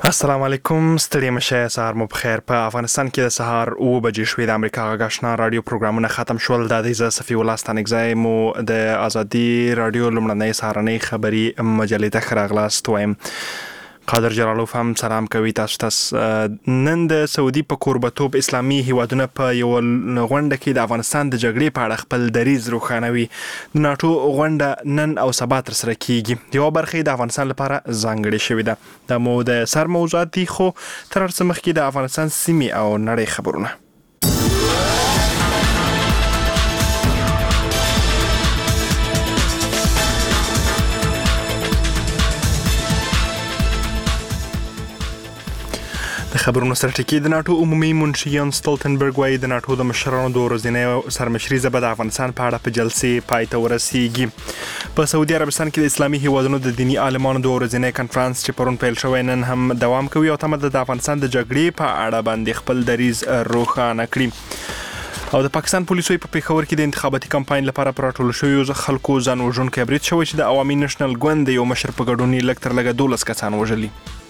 السلام علیکم، ستړي مشه، سهار مو بخیر. په افغانستان کې د سهار 9 بجې شوې. د امریکا غږ آشنا رادیو پروګرامونه ختم شول. د دې صفي الله ستانګزای مو د ازادي رادیو لمړنۍ سهارنۍ خبري مجلې ته خراغلاست وایم. قادر جلالوف هم سلام کوي تاسو ته. نن د سعودي په کوربتوب اسلامي هیوادونه په یو غونډه کې د افغانستان د جګړې په اړه خپل دریځ روښانوي. د ناتو غونډه نن او سبا تر سره کیږي. یو برخه د افغانستان لپاره ځانګړې شوې ده. د مو د سر موضوعات دي، خو تر څه مخکې د افغانستان سیمې او نړۍ خبرونه. د خبرونو سره ټکی. د ناتو عمومي منشي یانس ستولتنبرګ وايي د ناتو د مشرانو د ورځنۍ سرمشري زبه د افغانستان په اړه په جلسې پای ته ورسیږي. په سعودي عربستان کې د اسلامي هیوادونو د دینی عالمانو د ورځنۍ کنفرانس چې پرون پیل شوی نن هم دوام کوي او تمه د افغانستان د جګړې په اړه باندې خپل دریځ روښانه کړي. او د پاکستان پولیسو په پیښور کې د انتخاباتي کمپاین لپاره پراټول شوی خلکو ځان وژونکي برید شوی چې د عوامي نېشنل ګوند یو مشر په ګډون لږ تر لږه 12 کسان وژلي.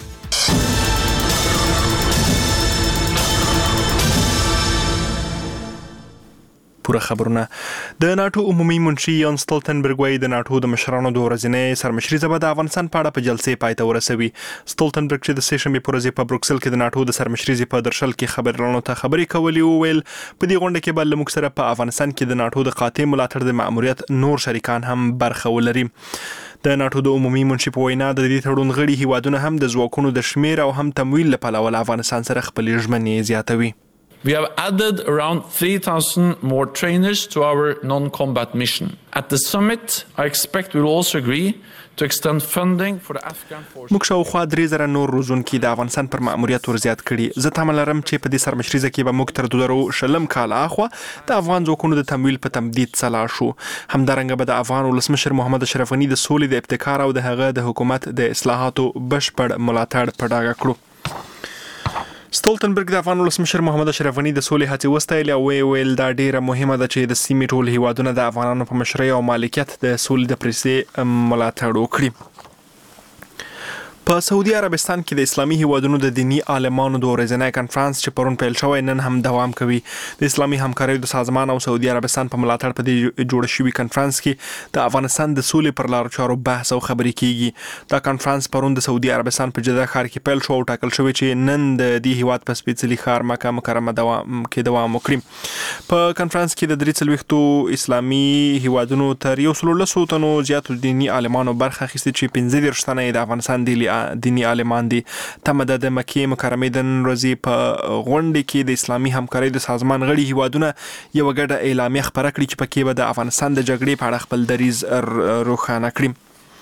پوره خبرونه. د ناتو عمومي منشي یانس ستولتنبرګ وايي د ناتو د مشرانو د ورځنۍ سرمشري زبه د افغانستان په اړه په جلسې پای ته ورسوي. ستولتنبرګ چې د سه شنبې پر ورځ په بروکسل کې د ناتو د سرمشري زبه په درشل کې خبرونو ته خبرې کولې او ویل په دې غونډه کې بل موږ سره په افغانستان کې د ناتو د قاطع ملاتړ د مأموریت نور شریکان هم برخه ولري. د ناتو د عمومي منشي په وینا د دې تړون غړي هیوادونه هم د ځواکونو د شمیر او هم تمویل لپاره ول افغانستان سره خپل ژمنې زیاتوي. We have added around 3,000 more trainers to our non-combat mission. At the summit, I expect we will also agree to extend funding for the Afghan forces. موږ شاوخوا 3,000 نور روزونکي د افغانستان پر مأموریت ورزیات کړي. زه تمه لرم چې په دې سرمشري کې به موږ تر 2020 کال اخوا د افغان ځواکونو د تمویل په تمدید سلا شو. همدارنګه به د افغان ولسمشر محمد اشرف غني د سولې د ابتکار او د هغه د حکومت د اصلاحاتو بشپړ ملاتړ په ډاګه کړو. ستولتنبرګ د افغان ولسمشر محمد اشرف غني د سولې هڅې وستایلې او ویل دا ډیره مهمه ده چې د سیمې ټول هیوادونه د افغانانو په مشرۍ او مالکیت د سولې د پروسې ملاتړ وکړي. په سعودي عربستان کې د اسلامي هیوادونو د دینی عالمانو د ورځنۍ کنفرانس چې پرون پیل شوی نن هم دوام کوي. د اسلامي همکاریو د سازمان او سعودي عربستان په ملاتړ په دې جوړ شوی کنفرانس کې د افغانستان د سولې پر لارو چارو بحث او خبرې کیږي. دا کنفرانس پرون د سعودي عربستان په جده ښار کې پیل شو او ټاکل شوی چې نن د دې هیواد په سپیڅلي ښار مکه مکرمه دوام وکړي. په کنفرانس کې د 43 اسلامي هیوادونو تر 110 تنو زیاتو دینی عالمانو برخه اخیستې چې 15 تنه د افغانستان دینی عالمان دي. تمه د مکې مکرمې د نن ورځې په غونډه کې د اسلامي همکارۍ د سازمان غړي هیوادونه یو ګډه اعلامیه خپره کړې چې پکې به د افغانستان د جګړې په اړه خپل دریځ روښانه کړي.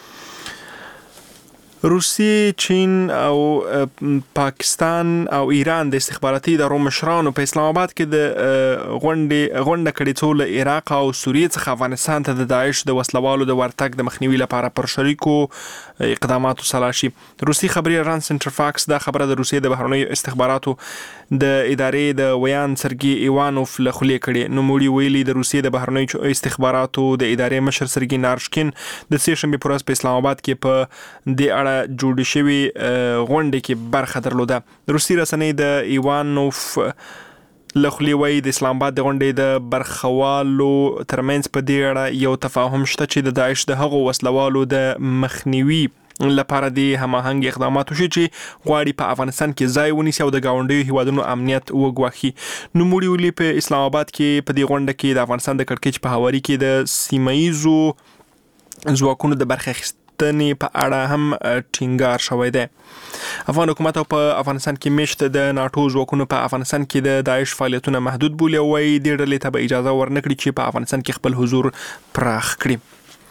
روسیې، چین او پاکستان او ایران د استخباراتي ادارو مشرانو په اسلام آباد کې د غونډه کړې څو له عراق او سوریې څخه افغانستان ته د داعش د وسلوالو د ورتګ د مخنیوي لپاره پر شریکو اقداماتو سلا شي. روسي خبري ران سنټر فاکس دا خبره د روسیې د بهرنیو استخباراتو د ادارې د ویان سرګي ایوانوف له خولې کړي. نوموړي ویلي د روسیې د بهرنیو استخباراتو د ادارې مشر سرګي نارشکین د سه شنبې پر ورځ په اسلام آباد کې په دې اړه جوړ شوی غونډه کې برخه درلوده. روسي رسنۍ د ایوانوف لخلی وای د اسلام آباد د غونډې د برخوالو ترمنځ په دې اړه یو تفاهم شته چې د داعش د هغو وسلوالو د مخنیوي لپاره د هماهنګ اقدامات وشي چې غواړي په افغانستان کې ځای ونیسي او د گاونډیو هیوادونو امنیت وګواښي. نوموړي ویلي په اسلام آباد کې په دې غونډه کې د افغانستان د کړکېچ په هواري کې د سیمایي ځواکونو د برخه اخیستنې په اړه هم ټینګار شوی دی. افغان حکومت او په افغانستان کې مشت د ناتو ځواکونو په افغانستان کې د داعش فعالیتونه محدود بولي او وايي د ډلې ته به اجازه ورنکړي چې په افغانستان کې خپل حضور پراخ کړي.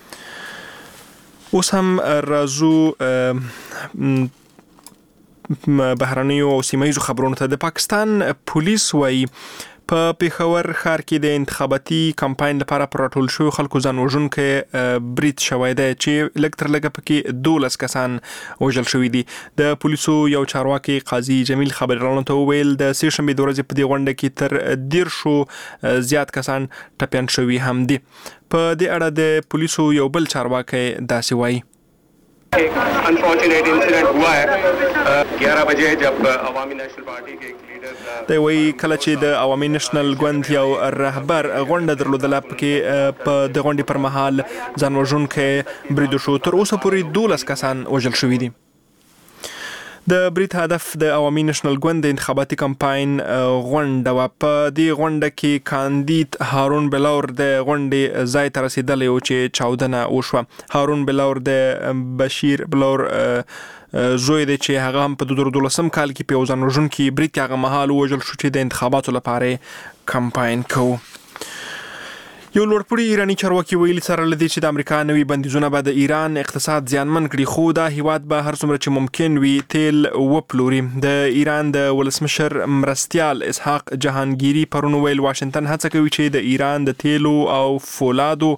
اوس هم راځو بهرنیو او سیمایي خبرونو ته. د پاکستان پولیس وايي په پیښور ښار کې د انتخاباتي کمپاین لپاره پراټول شوی خلکو ځان وژونکي برید شوی دی چې لږ تر لږه پکې 12 کسان وژل شوي دي. د پولیسو یو چارواکي قاضي جمیل خبريالانو ته ویل د سه شنبې د ورځې په دې غونډه کې تر 10 زیات کسان ټپیان شوي هم دي. په دې اړه د پولیسو یو بل چارواکي داسې وایي. Unfortunate incident हुआ है 11 बजे जब अवामी national party के एक leader دی وی کله چې د عوامي نېشنل ګوند یو رهبر غونډه درلودله پکې په د غونډې پر مهال ځان وژونکی برید وشو. تر اوسه پورې 12 کسان وژل شوي دي. د برید هدف د عوامي نېشنل ګوند د انتخاباتي کمپاین غونډه وه. په دې غونډه کې کاندید هارون بلور د غونډې ځای ته رسېدلی و چې چاودنه وشوه. هارون بلور د بشیر بلور زوی دی چې هغه هم په 2012 کال کې په یو ځان وژونکي برید کې هغه مهال ووژل شو چې د انتخاباتو لپاره کمپاین کوو. یو لوړپوړي ایراني چارواکي ویلي سره له دې چې د امریکا نوي بندیزونه به د ایران اقتصاد زیانمن کړي، خو دا هیواد به هر څومره چې ممکن وي تیل وپلوري. د ایران د ولسمشر مرستیال اسحاق جهانگیری پرون ویل واشنگټن هڅه کوي چې د ایران د تیلو او فولادو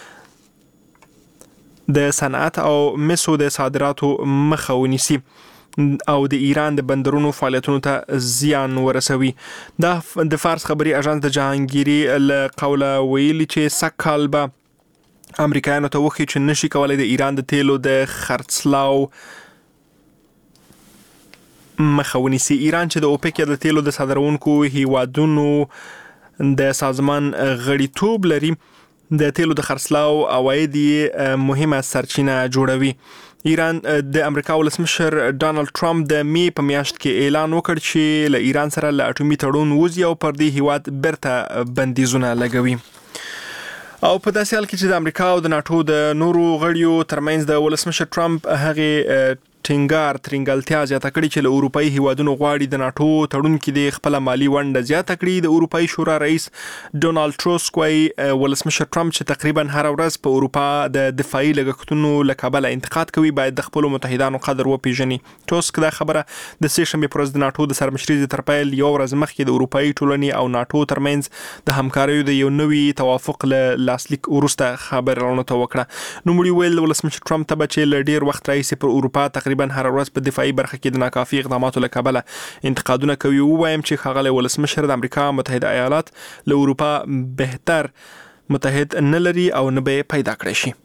د صنعت او مسو د صادراتو مخه ونیسي او د ایران د بندرونو فعالیتونو ته زیان ورسوي. دا د فارس خبري اژانس د جهانگیری له قوله ویلي چې سږ به امریکایانو ته وښي چې نشي کولای د ایران د تیلو د خرڅلاو مخه ونیسي. ایران چې د اوپک یا د تیلو د صادرونکو هیوادونو د سازمان غړیتوب لري، د تیلو د خرڅلاو عواید مهمه سرچینه جوړوي. ایران د امریکا ولسمشر ډانلډ ټرمپ د می په میاشت کې اعلان وکړ چې له ایران سره له اټومي تړون وځي او پر دې هیواد برته بندیزونه لګوي. او په داسې حال کې چې د امریکا او د ناتو د نورو غړیو ترمنځ د ولسمشر ټرمپ هغه ترنګالتیا زیاته کړي چې له اروپایي هیوادونو غواړي د ناتو تړون کې د خپل مالی ونډه زیاته کړي. د اروپایي شورا رئیس ډونالد ټوسک وايي ولسمشر ټرمپ چې تقریبا هر ورځ په اروپا د دفاعي لګښتونو له کبله انتقاد کوي باید د خپل متحدانو قدر وپیژني. ټوسک دا خبره د سه شنبه پر ورځ د ناتو د سرمشرۍ تر پیل یو ورځ مخکې د اروپایي ټولنې او ناتو ترمنځ د همکاریو د یو نوي توافق له لاسلیک وروسته خبرونه ته وکړه. نو مړي ویل ولسمشر ټرمپ ته چې له ډیر وخت راځي پر اروپا تقریبا هر ورځ په دفاعي برخه کې د ناکافي اقداماتو له کبله انتقادونه کوي. وایم چې ښاغلی ولسمشر د امریکا متحده ایالات له اروپا بهتر متحد نه لري او نه به پیدا کړی شي.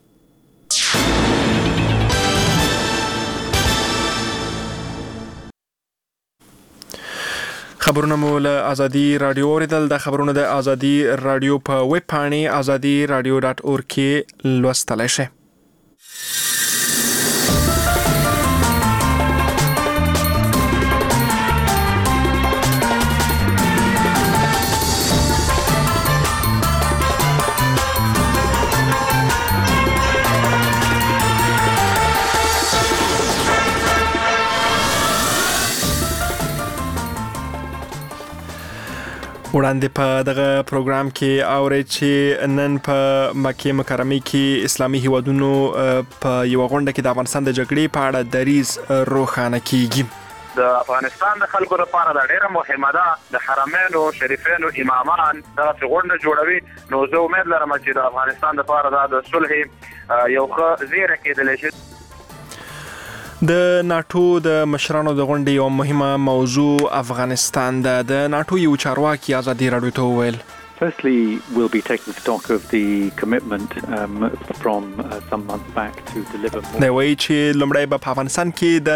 خبرونه مو له ازادي رادیو اوریدل. د خبرونه د ازادي رادیو په ویب پاڼې azadi.radio.org کې لوستلی شئ. وړاندې په دغه پروګرام کې اورئ چې نن په مکه مکرمه کې اسلامي هیوادونو په یو غونډه کې د افغانستان د جګړې په اړه دریز روښانه کیږي. د افغانستان د خلکو لپاره دا ډیره مهمه ده. د حرمینو شریفینو امامان دا غونډه جوړوي، نو زه امید لرم چې د افغانستان لپاره دا د صلح یو ښه زیری کېدلی شي. د ناتو د مشرانو د غونډې یو مهمه موضوع افغانستان ده. د ناتو یو چارواکي ازادي راډیو ته وویل Firstly, we'll be taking stock of the commitment from some months back to deliver more. دی وایي چې لومړی به په افغانستان کې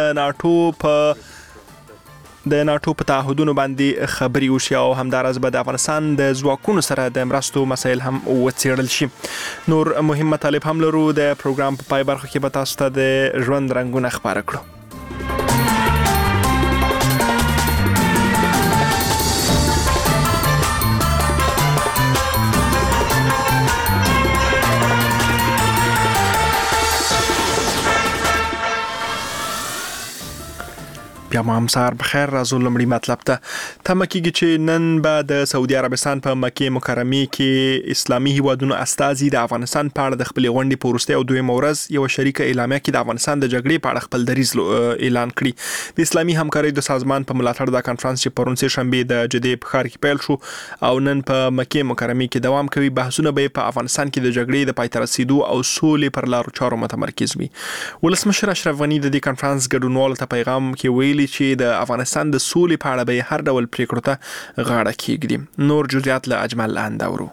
د ناتو په تعهدونو باندې خبري وشي او همدارس به د افغانستان د ځواکونو سره د مرستو مسایل هم وڅېړل شي. نور مهم مطالب هم لرو. د پروګرام په پای برخه کې به تاسو ته د ژوند رنګونه خبره کړو. بیا مو هم سهار بخیر. راځو لومړي مطلب ته. تمه کېږي چې نن به د سعودي عربستان په مکې مکرمې کې اسلامي هیوادونو استازي د افغانستان په اړه د خپلې غونډې په وروستۍ او دویمه ورځ یوه شریکه اعلامیه کې د افغانستان د جګړې په اړه خپل دریځ اعلان کړي. د اسلامي همکارۍ د سازمان په ملاتړ دا کنفرانس چې پرون سه شنبه د جدې په ښار کې پیل شو او نن په مکې مکرمې کې دوام کوي، بحثونه به په افغانستان کې د جګړې د پای ته رسیدو او سولې پر لارو چارو متمرکز وي. ولسمشر اشرف غني د دې کنفرانس ګډونوالو ته پیغام کې ویلي چې د افغانستان د سولې په اړه به هر ډول پریکړو ته غاړه کېږدي. نور جزئیات له اجمل انداورو.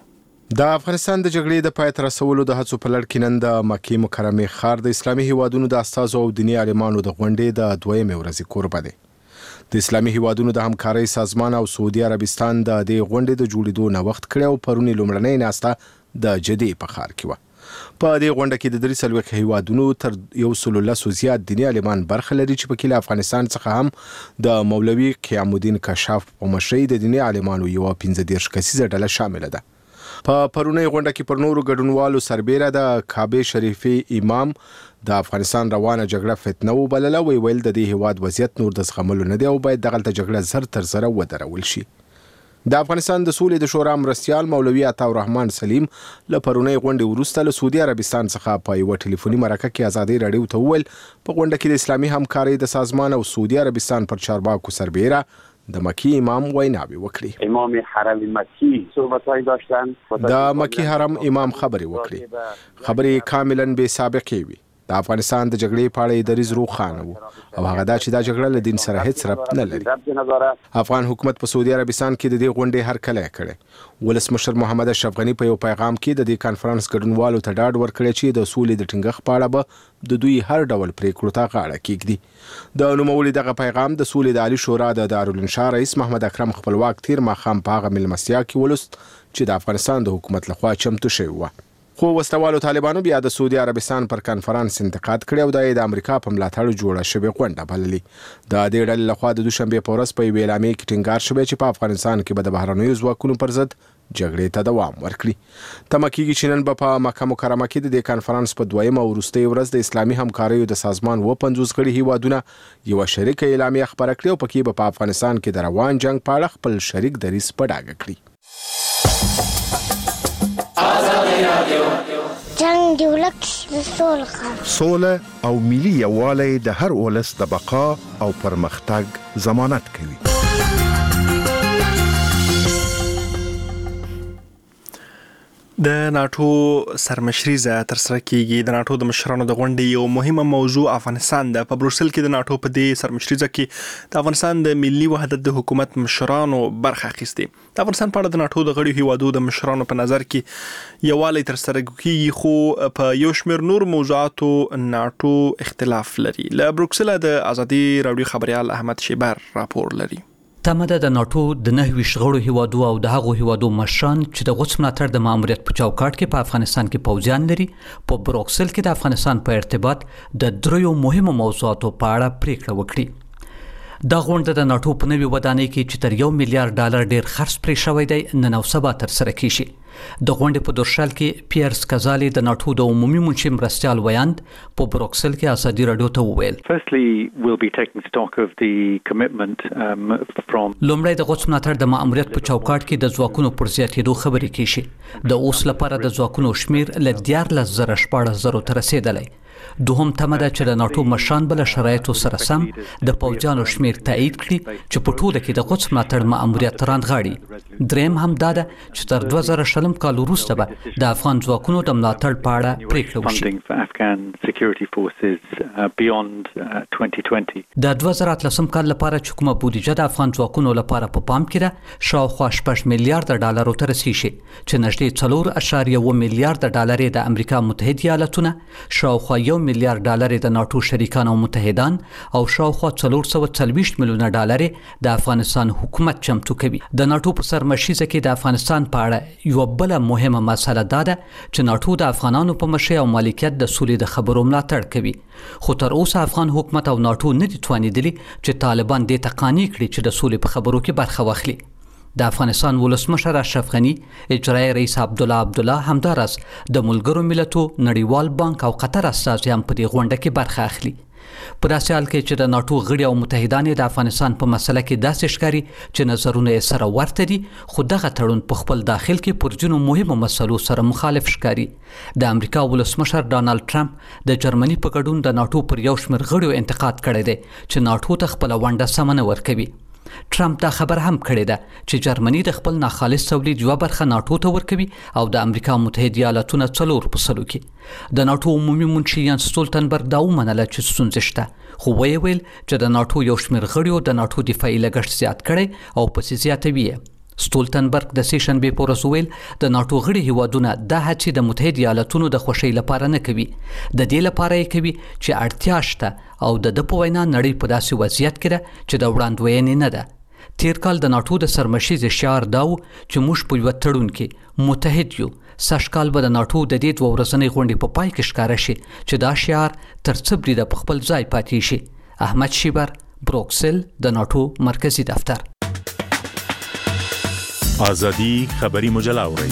د افغانستان د جګړې د پای ته رسولو د هڅو په لړ کې نن د مکې مکرمې ښار د اسلامي هیوادونو د استازو او دیني عالمانو د غونډې د 2مې ورځې کوربه دی. د اسلامي هیوادونو د همکارۍ سازمان او سعودي عربستان د دې غونډې د جوړېدو نه وخت کړی او پرونی لومړنۍ ناسته د جدې په ښار کې وه. په دې غونډه کې د 43 هیوادونو تر 110 زیات دیني عالمان برخه لري چې پکې له افغانستان څخه هم د مولوي قیام الدین کشاف په مشرۍ د دیني عالمانو یو 15 کسیزه ډله شامل ده. په پرونی غونډه کې پر نورو ګډونوالو سربېره د کعبه شریفي امام د افغانستان روانه جګړه فتنه وبلله. ویل د دې هیواد وضعیت نور د زغملو نه دی او باید دغلته جګړه زر تر زره ودرول شي. د افغانستان د سولې د شورا مرستیال مولوي عطاالرحمن سلیم له پرونی غونډې وروسته له سعودي عربستان څخه په یوه ټلیفوني مرکه کې ازادي راډیو ته وویل په غونډه کې د اسلامي همکارۍ د سازمان او سعودي عربستان پر چارواکو سربېره د مکی امام ویناوی وکړي. امام حرم مکی صحبت‌های داشتن. د مکی حرم امام خبرې وکړي. خبرې کاملا بې سابقې وي. د افغانستان د جګړې په اړه دریځ روښانه و او هغه دا چې دا جګړه له دین سره هیڅ ربط نه لري. افغان حکومت په سعودي عربستان کې د دې غونډې هرکلی کړی. ولسمشر محمد اشرف غني په یو پیغام کې د دې کانفرنس ګډونوالو ته ډاډ ورکړی چې د سولې د ټینګښت په اړه به د دوی هر ډول پریکړو ته غاړه کېږدي. د نوموړي دغه پیغام د سولې د عالی شورا د دارالانشا رئیس محمد اکرم خپلواک تیر ماښام په هغه مېلمستیا کې ولوست چې د افغانستان د حکومت لخوا چمتو شوی و. خو وسلوالو طالبانو بیا د سعودي عربستان پر کانفرنس انتقاد کړی او د امریکا په ملاتړ جوړه شوې غونډه بللې. د دې ډلې لخوا د دوشنبې په ورځ په یوې اعلامیې کې ټینګار شوی چې په افغانستان کې به د بهرنیو ځواکونو پر ضد جګړې ته دوام ورکړي. تمه کېږي چې نن به په مکه مکرمه کې د دې کانفرنس په 2مه او وروستۍ ورځ د اسلامي همکاریو د سازمان 50 غړي هیوادونه یوه شریکه اعلامیه خپره کړي او پکې به په افغانستان کې د روان جنگ په اړه خپل شریک دریځ په ډاګه کړي. جنگ دی ولک د سوله او ملي یووالی د هر ولس د بقا او پرمختګ ضمانت کوي. د ناتو سرمشري ترسره کیږي. د ناتو د مشرانو د غونډې یو مهمه موضوع افغانستان ده. په بروسل کې د ناتو په دې سرمشري کې د افغانستان د ملي وحدت د حکومت مشرانو برخه اخیستې. د افغانستان په اړه د ناتو د غړو هیوادو د مشرانو په نظر کې یووالی ترسره کیږي، خو په یو شمېر نور موضوعاتو ناتو اختلاف لري. له بروکسل د ازادي راډیو خبريال احمد شیبر راپور لري. تمه ده د ناتو د 9 غړو هیوادو او د هغو هیوادو مشران چې د غوڅ ملاتړ د ماموریت په چوکاټ کې په افغانستان کې پوځیان لري په بروکسل کې د افغانستان په ارتباط د 3 مهمو موضوعاتو په اړه پریکړه وکړي. دا غونډه د ناتو په نوي ودانۍ کې چې تر $1 میلیارډ ډیر خرڅ پرې شوی دی نن او سبا ترسره کیږي. د غونډې په دورشل کې پیرس کزالي د ناتو د عمومي منشي مرستیال ویاند په بروکسل کې ازادي راډیو ته وویل. لومړی د غوڅ ملاتړ د ماموریت په چوکاټ کې د ځواکونو پر زیاتېدو خبرې کیږي. د اوس لپاره د ځواکونو شمیر له 14,000 ته رسیدلی. دوهم تمه ده چې د ناتو مشران بل شرایطو سره سم د پوځیانو شمیر تایید کړي چې په ټوله کې د غوڅ ملاتړ ماموریت راندغاړي. دریم هم دا ده چې تر 2000 کال وروسته به د افغان ځواکونو د ملاتړ په اړه پریکړه وشي. د 2013 کال لپاره چې کومه بودیجه د افغان ځواکونو لپاره په پام کې ده شاوخوا $6 میلیارډ ته رسیږي چې نږدې $4.1 میلیارډ د امریکا متحده ایالاتونه، شاوخوا $1 میلیارډ د ناتو شریکان او متحدان او شاوخوا $440 میلیونه د افغانستان حکومت چمتو کوي. د ناتو په سرمشریزه کې د افغانستان په اړه یو بل مهمه مسله ده چې ناتو د افغانانو په مشرۍ او مالکیت د سولې د خبرو ملاتړ کوي. خو تر اوسه افغان حکومت او ناتو نه دي توانیدلي چې طالبان دې ته قانع کړي چې د سولې په خبرو کې برخه واخلي. د افغانستان ولسمشر اشرف غني، اجرایي رئیس عبدالله همدارس د ملګرو ملتو، نړیوال بانک او قطر استازي هم په دې غونډه کې برخه اخلي. په داسې حال کې چې د ناتو غړي او متحدان د افغانستان په مسله کې داسې ښکاري چې نظرونه یې سره ورته دي، خو دغه تړون په خپل داخل کې پر ځینو مهمو مسلو سره مخالف ښکاري. د امریکا ولسمشر ډانلډ ټرمپ د جرمني په ګډون د ناتو پر یو شمېر غړیو انتقاد کړی دی چې ناتو ته خپله ونډه سمه نه ورکوي. ټرمپ دا خبر هم کړی ده چې جرمني د خپل ناخالص تولید یوه برخه ناتو ته ورکوي او د امریکا متحده ایالاتونه 4% کې. د ناتو عمومي منشي یانس ستولتنبرګ دا ومنله چې ستونزې شته، خو ویل چې د ناتو یو شمېر غړیو د ناتو دفاعي لګښت زیات کړی او پسې زیاتوي. ستولتنبرګ د سیشنبې په ورځ ویل د ناتو غړي هیوادونه د هڅې د متحده ایالاتونو د خوشی لپاره نه کوي، د دې لپاره یې کوي چې اړتیا شته او د په وینا نړۍ په داسې وضعیت کې ده چې د وړاندوینې نه ده. تیر کال د ناتو د سرمشیز شعار داو چې موږ په یو تړون کې متحد یو. سږکال به د ناتو د دې 2 ورځنۍ غونډې په پای کې ښکاره شي چې دا شعار تر څه بریده په خپل ځای پاتې شي. احمد شیبر، بروکسل، د ناتو مرکزی دفتر. آزادی خبری مجله اورئ.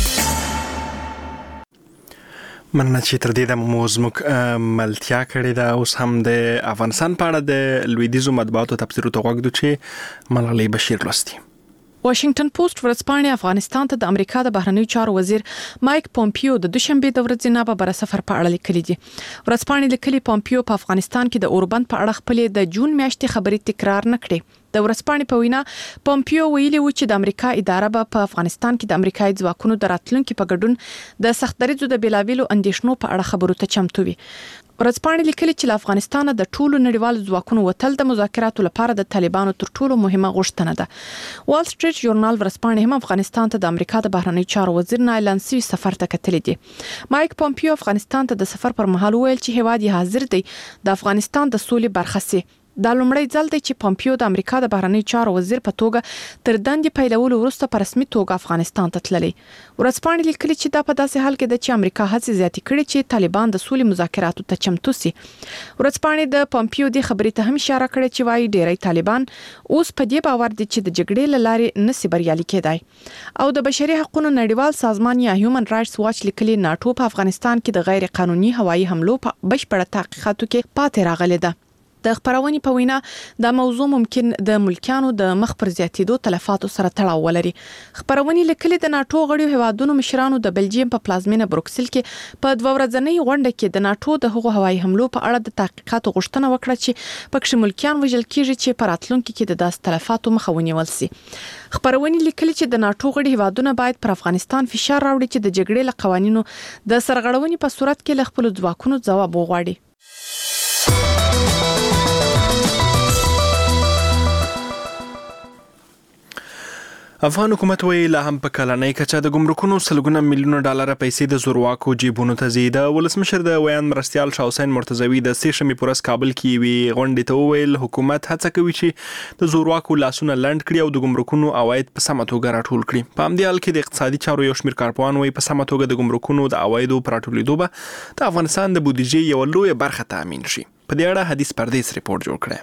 مننه چې تر دې د موزمک ملتیا کړې ده. اوس هم د افغانستان په اړه د لویدیځو مطبوعاتو تفسیر ته غوږ دو چې ملالۍ بشیر لوستي. واشنگټن پوسټ ورځپاڼې افغانستان ته د امریکا د بهرنیو چارو وزیر مایک پومپیو د دوشنبه د ورځې نه په بر سفر په اړه لیکلي دي. ورځپاڼې لیکلي پومپیو په افغانستان کې د اوربند په اړه خپل د جون میاشتې خبرې تکرار نه کړې. د ورځپاڼې په وینا پومپیو ویلي و چې د امریکا اداره په افغانستان کې د امریکایي ځواکونو د راتلونکو په ګډون د سخت دریځو د بلاویلو اندیشنو په اړه خبرو ته چمتو وي. ورځپاڼې لیکلي چې له افغانستان د ټولو نړیوالو ځواکونو وتل د مذاکراتو لپاره د طالبانو تر ټولو مهمه غوښتنه ده. وال سټریټ ژورنال ورځپاڼې هم افغانستان ته د امریکا د بهرنیو چارو وزیر نه اعلان شوی سفر ته کتلې دي. مایک پومپیو افغانستان ته د سفر پر مهال ویل چې هیواد یې حاضر دی د افغانستان د سولې برخه سي. دا لومړی ځل دی چې پومپیو د امریکا د بهرنیو چارو وزیر په توګه تر دندې پیلولو وروسته په رسمي توګه افغانستان ته تللی. ورځپاڼې لیکلي چې دا په داسې حال کې ده چې امریکا هڅې زیاتې کړې چې طالبان د سولې مذاکراتو ته چمتو سي. ورځپاڼې د پومپیو د خبرې ته هم اشاره کړې چې وايي ډېری طالبان اوس په دې باور دي چې د جګړې له لارې نشي بریالي کېدای. او د بشري حقوقو نړیوال سازمان یا هیومن رائټس واچ لیکلي ناتو په افغانستان کې د غیر قانوني هوایي حملو په بشپړه تحقیقاتو کې پاتې راغلي ده. د خبرونې په وینا دا موضوع ممکن د ملکیانو د مخ پر زیاتېدو تلفاتو سره تړاو ولري. خبرونې لیکلي د ناتو غړیو هیوادونو مشرانو د بلجیم په پلازمینه بروکسل کې په 2 ورځنۍ غونډه کې د ناتو د هغو هوایي حملو په اړه د تحقیقاتو غوښتنه وکړه چې پکې ملکیان وژل کیږي چې په راتلونکو کې د داس تلفاتو مخه ونیول شي. خبرونې لیکلي چې د ناتو غړي هیوادونه باید پر افغانستان فشار راوړي چې د جګړې له قوانینو د سرغړونې په صورت کې له خپل ځواکونو ځواب وغواړي. افغان حکومت وی لا هم په کلنۍ کچه د ګمرکونو سلګونه میلیونه ډالر پیسې د زورواکو جیبونو ته ځي. د ولسمشر د ویان مرستیال شاه حسین مرتضوی د سیشنبې په ورځ کابل کې وی غونډې ته ویل حکومت هڅه کوي چې د زورواکو لاسونه لنډ کړي او د ګمرکونو عواید په سمه توګه راټول کړي. په همدې حال کې د اقتصادي چارو یو شمېر کارپوهان وی په سمه توګه د ګمرکونو د عوایدو پر راټولېدو به د افغانستان د بودیجې یو لویه برخه تامین شي. په دې اړه حدیث پردیس ریپورت جوړ کړی.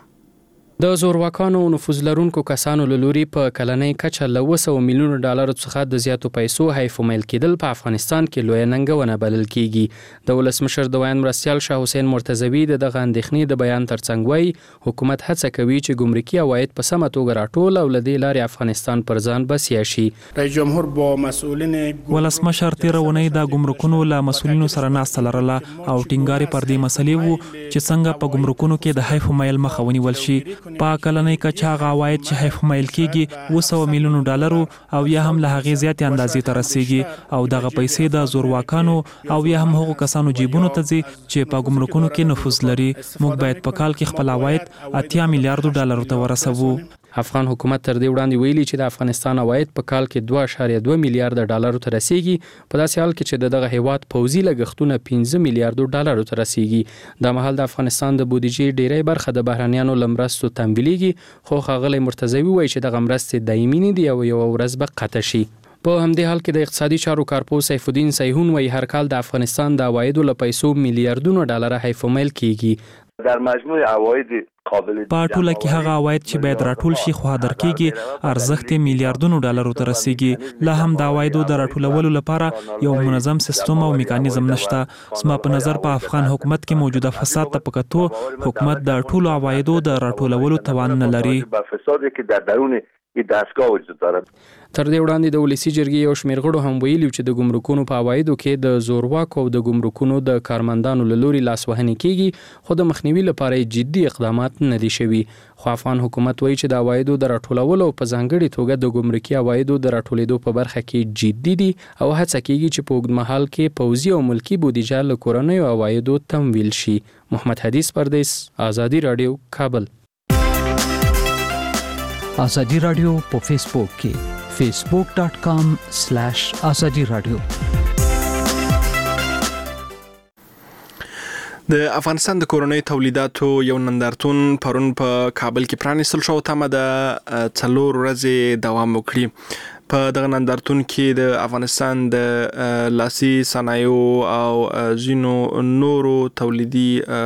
د زورواکانو نفوذ لرونکو کسانو له لوري په کلنۍ کچه له 200 میلیونه ډالر څخه د زیاتو پیسو حیف مایل کېدل په افغانستان کې لویه ننګونه بلل کیږي. د ولسمشر د ویان مرستیال شاه حسین مرتضوی دغه اندېښنې د بیان ترڅنګ وایي حکومت هڅه کوي چې ګمرکي عواید په سمه توګه راټول او له دې لارې افغانستان پر ځان بسیا شي. رئیس جمهور با مسؤلین ولسمشر تیرونی د ګمرکونو له مسؤلینو سره ناسته لرله او ټینګاري پر دې مسلې وو چې څنګه په ګمرکونو کې د حیف مایل مخه ونیول شي. په کلنۍ کچه هغه عواید چې حیف مایل کېږي 200 میلیونه ډالر او یا هم له هغې زیاتې اندازې ته رسیږي او دغه پیسې د زورواکانو او یا هم هغو کسانو جیبونو ته ځي چې په ګمرکونو کې نفوذ لري. موږ باید په کال کې خپل عواید 80 میلیارډ ډالر ته ورسوو. افغان حکومت تر دې وړاندې ویلي چې د افغانستان عواید په کال کې 2.2 میلیارډ ډالر ته رسیږي په داسې حال کې چې دغه هیواد پوځي لګښتونه 15 میلیارډ ډالر ته رسیږي. دا مهال د افغانستان د بودیجې ډیری برخه د بهرانیانو لمرستو تمویلېږي خو ښاغلی مرتضوی وایي چې دغه مرستې دایمي نه دي او یو ورځ به قطع شي. په همدې حال کې د اقتصادي چارو کارپوه سیف الدین سیحون وایي هر کال د افغانستان د عوایدو له پیسو میلیارډونو ډالر حیف مایل کیږي. در مجموع عواید په ټوله کې هغه عواید چې باید راټول شي خو هدر کېږي ارزښت میلیارډونو ډالرو ته رسیږي. لا هم د عوایدو د راټولولو لپاره یو منظم سیستم او میکانیزم نشته. زما په نظر په افغان حکومت کې موجوده فساد ته په کتو حکومت د ټولو عوایدو د راټولولو توان نه لري. تر دې وړاندې د ولسی جرګې یو شمېر غړو هم ویلي چې د ګمرکونو په عوایدو کې د زورواکو او د ګمرکونو د کارمندانو له لوري لاسوهنې کېږي خو د مخنیوي لپاره جدي اقدامات نه دي شوي. خو افغان حکومت وایي چې د عوایدو د راټولولو او په ځانګړي توګه د ګمرکي عوایدو د راټولېدو په برخه کې جدي دي او هڅه کېږي چې په اوږدمهال کې پوځي او ملکي بودیجه له کورنیو عوایدو تمویل شي. محمد حدیث پردیس، آزادی رادیو، کابل. آزادی رادیو په فیسبوک کې facebook.com/azadi radio. د افغانستان د کورنۍ تولیداتو یو نندارتون پرون په کابل کې پرانیستل شو. تمه د 4 ورځې دوام وکړي. په دغه نندارتون کې د افغانستان د لاسي صنایعو او ځینو نورو تولیدي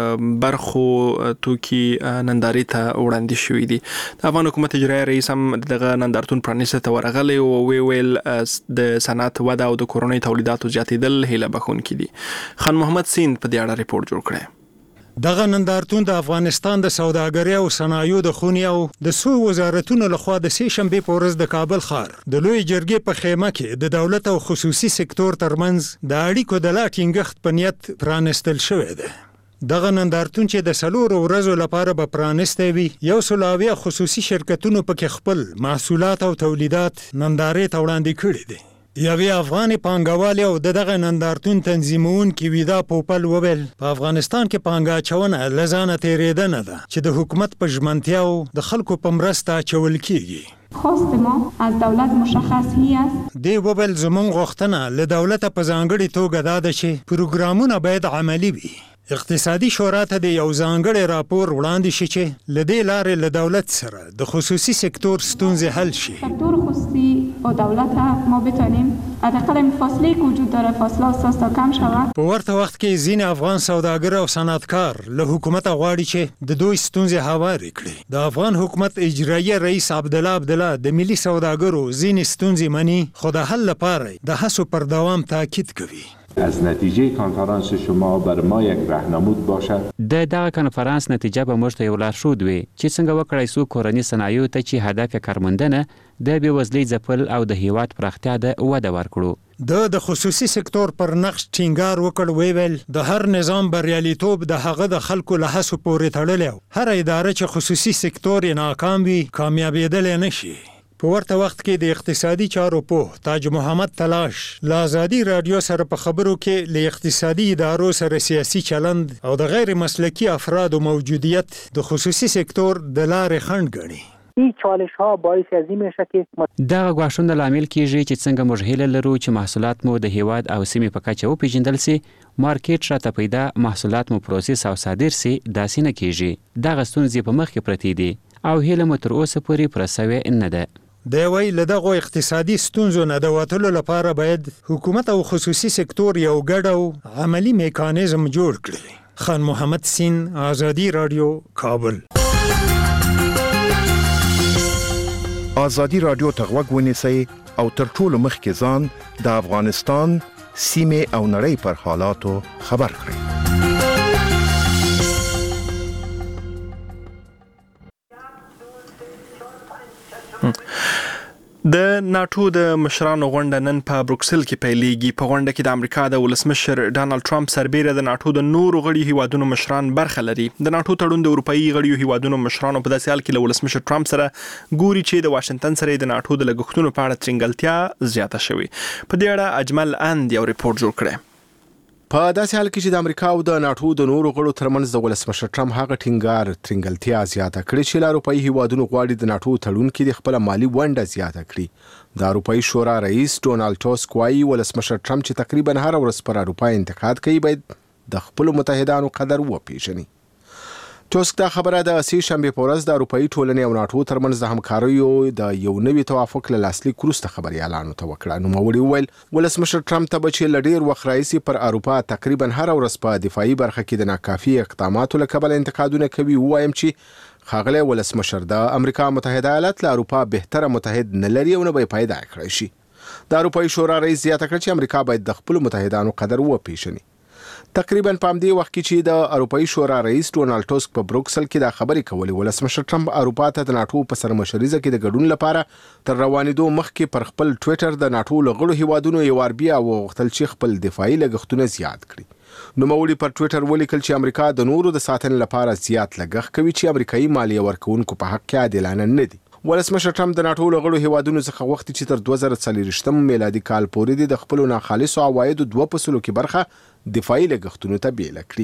برخو توکي نندارې ته وړاندې شوې دي. د افغان حکومت اجرایي رئیس هم دغه نندارتون پرانیسته ته ورغلی او ویل د صنعت وده او د کورنۍ تولیداتو زیاتېدل هیله بښونکي دي. خان محمد سیند په دې اړه ریپورت جوړ کړی. دغه نندارتون د افغانستان د سوداګرۍ او صنایعو د خونې او د څو وزارتونو لخوا د سې شنبې په ورځ د کابل ښار د لوی جرګې په خیمه کې د دولت او خصوصي سکتور ترمنځ د اړیکو د لا ټینګښت په نیت پرانستل شوی دی. دغه نندارتون چې د 4 ورځو لپاره به پرانستی وي، 100 خصوصي شرکتونو پکې خپل محصولات او تولیدات نندارې ته وړاندې کړي دي. یوې افغاني پانګوالې او دغه نندارتون تنظیمونکي ویدا پوپل وویل په افغانستان کې پانګه اچونه له ځانه تېرېدنه ده چې د حکومت په ژمنتیا او د خلکو په مرسته اچول کېږي. خواست ما از دولت مشخص هی است. دی وویل زموږ غوښتنه له دولته په ځانګړې توګه دا ده چې پروګرامونه باید عملي وي. اقتصادي شورا ته د یو ځانګړی راپور وړاندې شي چې له دې لارې له دولت سره د خصوصي سکتور ستونزې حل شي. سکتور خصوصی و دولت ما بتانیم حداقل این فاصله که وجود داره فاصله اساس تا کم شود. په ورته وخت کې ځینې افغان سوداګر او صنعتکار له حکومت غواړي چې د دوی ستونزې هوارې کړي. د افغان حکومت اجرایي رئیس عبدالله د ملي سوداګرو ځینې ستونزې مني، خو د حل لپاره د هڅو پر دوام تاکید کوي. از نتیجه کنفرانس شما بر ما یک راهنمود باشد. دغه کنفرانس نتیجه به موږ ته یو لارښود وي چې څنګه وکړای سو کورنۍ صنایعو ته چې هدف کارموندنه د بېوزلۍ ځپل او د هیواد پراختیا د وده ورکړو. د خصوصي سکتور پر نقش ټینګار وکړ. ویل د هر نظام بریالیتوب د هغه د خلکو له هڅو پورې تړلی او هر اداره چې خصوصي سکتور یې ناکام وي کامیابېدلی نشي. په ورته وخت کې د اقتصادي چارو پوه تاج محمد تلاش له آزادي رادیو سره په خبرو کې له اقتصادي ادارو سره سیاسي چلند او د غیر مسلکي افرادو موجودیت د خصوصي سکتور د لارې خنډ ګڼي. این چالش ها باعث ازی میشه که دغه غواړنه لامل کیږي چې څنګه موږ هیله لرو چې محصولات مو د هیواد او سیمې په کچه وپیژندل سي، مارکیټ راته پیدا، محصولات مو پروسس او صادر سي، داسې نه کیږي. دغه ستونزې په مخ کې پرتې دي او هیله مو تر اوسه پورې پوره شوې نه ده. دی وایي له دغو اقتصادي ستونزو نه د وتلو لپاره باید حکومت او خصوصي سکتور یو ګډ او عملی میکانیزم جوړ کړي. خان محمد سین، آزادي رادیو، کابل. آزادي رادیو ته غوږ ونیسئ او تر ټولو مخکې ځان د افغانستان سیمې او نړۍ پر حالاتو خبر کړئ. د ناتو د مشرانو غونډه نن په بروکسل کې پیلېږي. په غونډه کې د امریکا د ولسمشر ډانلډ ټرمپ سربېره د ناتو د نورو غړي هیوادونو مشران برخه لري. د ناتو تړون د اروپאי غړي هیوادونو مشرانو په داسې حال کې له ولسمشر ټرمپ سره ګوري چې د واشنگټن سره د ناتو د لګښتونو په اړه ترنګلتیا زیاته شوې. په دې اړه اجمل اند یو ریپورت جوړ کړی. په داسې حال کې چې د امریکا او د ناتو د نورو غړو ترمنځ د ولسمشر ټرمپ هغه ترنګلتیا زیاته کړې چې له اروپאי هیوادونو غواړي د ناتو تړون کې د خپل مالی ونډه زیاته کړي. د اروپאי شورا رئیس ډونالد ټاسک وايي ولسمشر ټرمپ چې تقریبا هر ورځ پر اروپا انتقاد کوي باید د خپل متحدانو قدر وپیژني. ټاسک دا خبره د سې شنبې په ورځ د اروپאי ټولنې او ناتو ترمنځ د همکاریو د یو نوي توافق له لاسلیک وروسته خبري اعلان وکړ. نوموړي وویل ولسمشر ټرمپ ته چې لډیر وخت راځي پر اروپا تقریبا هر ورځ په دفاعي برخه کې د ناکافي اقداماتو له کبله انتقادونه کوي. وایم چې خاغلی ولسمشر د امریکا متحده ایالات له اروپا بهتره متحد نه لري او نه به پیدا کړی شي. د اروپאי شورا رئیس زیاته کړ چې امریکا باید د خپل متحدانو قدر وپیژني. تقریبا په همدې وخت کې چې د اروپאי شورا رئیس ډونالد ټاسک په بروکسل کې دا خبرې کولې، ولسمشر ټرمپ اروپا ته د ناتو په سرمشریزه کې د ګډون لپاره تر روانېدو مخکې پر خپل ټویټر د ناتو له غړو هیوادونو یو وار بیا وغوښتل چې خپل دفاعي لګښتونه زیات کړي. نوموړي پر ټویټر ولیکل چې امریکا د نورو د ساتنې لپاره زیات لګښت کوي چې امریکایي مالیه ورکوونکو په حق کې عادلانه نه دي. ولسمشر ټرمپ د ناتو له غړو هیوادونو څخه غوښتي چې تر 2040 میلادي کال پورې د خپل ناخالصو عوایدو 2% کې برخه دفاعي لګښتونو ته بیل کړي.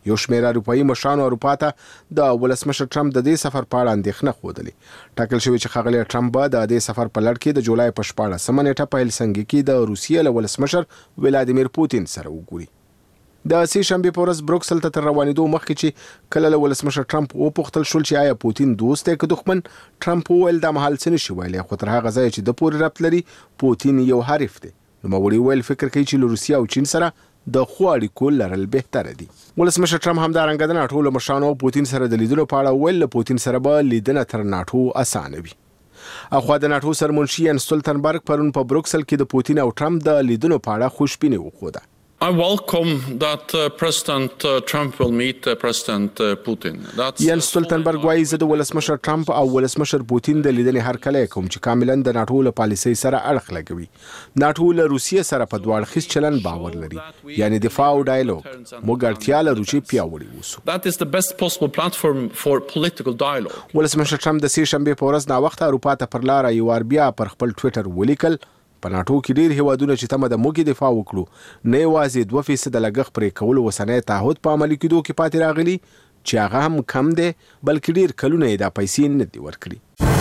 یو شمېر اروپایي مشرانو اروپا ته د ولسمشر ټرمپ د دې سفر په اړه اندېښنه ښودلې. ټاکل شوی چې ښاغلی ټرمپ به د دې سفر په لړ کې د جولای په 14 نیټه په هلسنکي کې د روسیې له ولسمشر ولادیمیر پوتین سره وګوري. د سې شنبې په ورځ بروکسل ته تر روانېدو مخکې چې کله له ولسمشر ټرمپ وپوښتل شول چې آیا پوتین دوست دی که دښمن، ټرمپ وویل دا مهال څه نشي ویلی، خو تر هغه ځایه چې د پورې ربط لري پوتین یو حریف دی. نوموړي ویل فکر کوي چې له روسیې او چین سره د ښو اړیکو لرل بهتره دي. ولسمشر ټرمپ همدارنګه د ناټو له مشرانو او پوتین سره د لیدلو په اړه ویل له پوتین سره به لیدنه تر ناټو اسانه وي. اخوا د ناټو سرمنشي یانس ستولتنبرګ پرون په بروکسل کې د پوتین او ټرمپ د لیدنو په اړه خوشبیني وښوده. I welcome that President Trump will meet President Putin. یانس ستولتنبرګ وایي زه د ولسمشر ټرمپ او ولسمشر پوتین د لیدنې هرکلی کوم چې کاملا د ناټو له پالیسۍ سره اړخ لګوي. ناټو له روسیې سره په دوه اړخیز چلن باور لري، یعنی دفاع او ډایالوګ. موږ اړتیا لرو چې پیاوړي اوسو. That is the best possible platform for political dialogue. ولسمشر ټرمپ د سې شنبې په ورځ ناوخته اروپا ته پر لاره یو وار بیا پر خپل ټویټر ولیکل په ناټو کې ډیر هیوادونه چې تمه د موږ دفاع وکړو نه یوازې 2% لګښت پرې کولو وسنۍ تعهد په عملي کېدو کې پاتې راغلي چې هغه هم کم دی، بلکې ډیر کلونه یې دا پیسې نه دي ورکړي.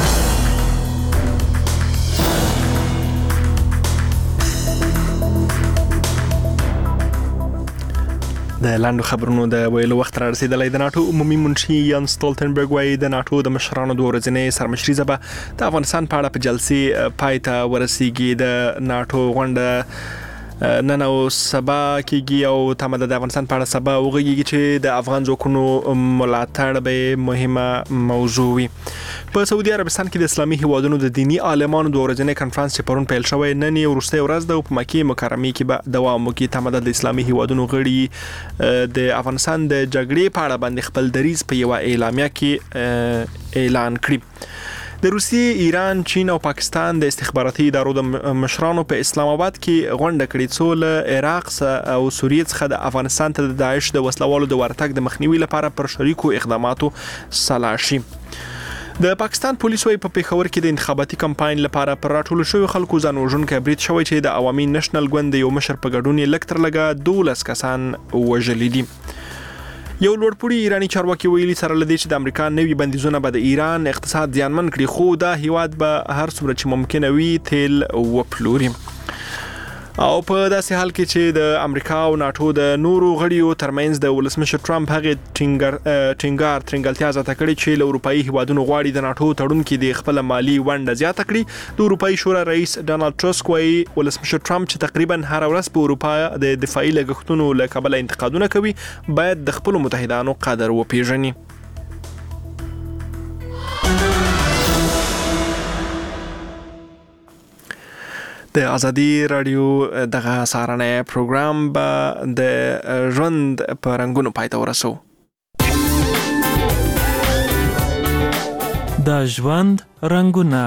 د لاندو خبرونو د ویلو وخت را رسیدلی. د ناټو عمومي منشي یانس ستولتنبرګ وایي د ناټو د مشرانو د ورځنۍ سرمشري به د افغانستان په اړه په جلسې پای ته ورسیږي. د ناټو غونډه نن او سبا کېږي او تمه ده د افغانستان په اړه سبا وغږیږي چې د افغان ځواکونو ملاتړ به مهمه موضوع وي. په سعودي عربستان کې د اسلامي هیوادونو د دینی عالمانو د ورځنۍ کنفرانس چې پرون پیل شوی نن یې وروستۍ ورځ ده او په مکې مکرمې کې به دوام وکړي. تمه ده د اسلامي هیوادونو غړي د افغانستان د جګړې په اړه باندې خپل دریځ په یوه اعلامیه کې اعلان کړي. د روسیې، ایران، چین او پاکستان د استخباراتي ادارو د مشرانو په اسلام آباد کې غونډه کړې څو له عراق او سوریې څخه د افغانستان ته د داعش د وسلوالو د ورتګ د مخنیوي لپاره پر شریکو اقداماتو سلا شي. د پاکستان پولیسو په پیښور کې د انتخاباتي کمپاین لپاره پر راټولو شویو خلکو ځان وژونکی برید شوی چې د عوامي نېشنل ګوند یو مشر په ګډون یې لږ تر لږه 12 کسان وژلي دي. یو لوړپوړي ایراني چارواکي ویلي سره لدې چې د امریکا نوي بندیزونه به د ایران اقتصاد زیانمن کړي، خو دا هیواد به هر څومره چې ممکنه وي تیل وپلوري. او په داسې حال کې چې د امریکا او ناټو د نورو غړیو ترمنځ د ولسمشر ټرمپ هغه ټینګارتیا زیاته کړې چې له اروپایي هیوادونو غواړي د ناټو تړون کې د خپل مالی ونډه زیاته کړي. د اروپایي شورا رئیس ډانالډ ټرسک وایي ولسمشر ټرمپ چې تقریبا هر ورځ په اروپا د دفاعي لګښتونو له کبله انتقادونه کوي باید د خپل متحدانو قدر وپیژني. د ازادي رادیو دغه سهارنی پروګرام به د ژوند په رنګونو پای ته ورسو. د ژوند رنګونه.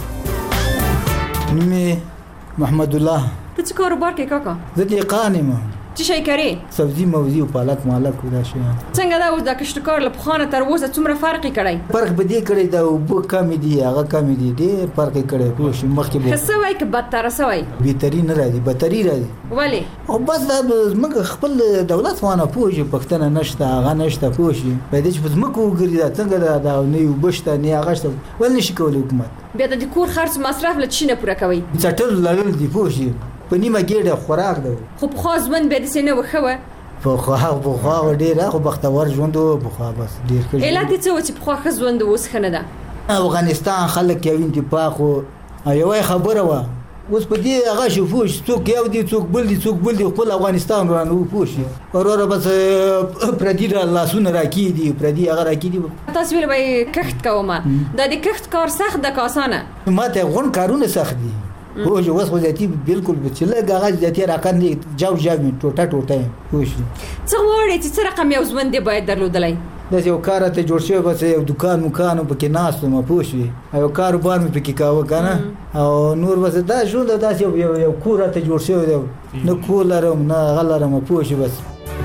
نومي محمد الله. ته څه کاروبار کوې کاکا؟ زه دهقان یم. څه شی کرې؟ سبزي موزي او پالک مالک او دا شیان. څنګه دا اوس د کښتکار له پخوانه تر اوسه څومره فرق یې کړی؟ فرق به دې کړی دا اوبه کمې دي هغه کمې دي ډېر فرق یې کړی پوه شوې. مخکې به ښه سوی که بدتره سوی؟ بهتري نه راځي بدتري راځي. ولې؟ او بس دا زموږ خپل دولت وانه پوه شي پښتنه نشته هغه نشته پوه شي په دې چې په ځمکو وګرځي دا څنګه دا نه یې اوبه شته نه هغه شته ولې نشي کولی حکومت. بیا د کور خرڅ مصرف له څه نه پوره کوئ؟ څټل لړل دي پوه شي په نیمه ګېډه خوراک ده. خو پخوا ژوند بیا داسې نه و ښه وه؟ پخوا ډېره خو بختور ژوند و پخوا بس ډېر ښه. علت یې څه و چې پخوا ښه ژوند و اوس ښه نه ده؟ افغانستان خلک یو انتفاق و یوه خبره وه اوس په دې هغه شو پوه شي څوک یو دي څوک بل دي خپل افغانستان رانه پوه شي وروره بس پردي لاسونه راکېدي پردي هغه راکېدي. تاسو ویل به کښت کومه دا د کښت کار سخت ده که اسانه؟ ما ته غون کارونه سخت دي پوه شي اوس خو زیاتي بالکل چې لږ هغه زیاتي راکان دي جاو ټوټه پوه شي. څه غواړې چې څه رقم یو ژوند دی باید درلودلی؟ داسې یو کار راته جوړ شوی بس یو دوکان مکان پکې ناست وم پوه شوې یو کاروبار مې پکې کاوه که نه او نور بس دا ژوند داسې یو کور راته جوړ شوی دی نه کور لرم نه هغه لرم پوه شي بس.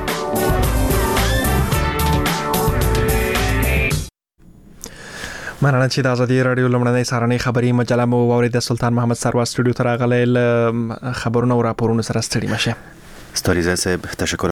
مننه چې د ازادي رادیو لومړنۍ سهارنۍ خبري مجله مو واورېده. سلطان محمد سروا سټوډیو ته راغلی له خبرونو او راپورونو سره ستړي مشه. ستوریزه صاحب تشکر.